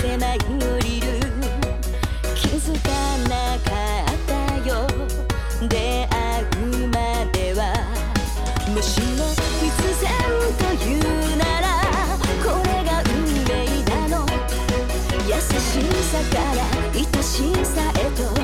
て舞い降りる。気づかなかったよ出会うまでは。もしも必然というならこれが運命なの。優しさから愛しさへと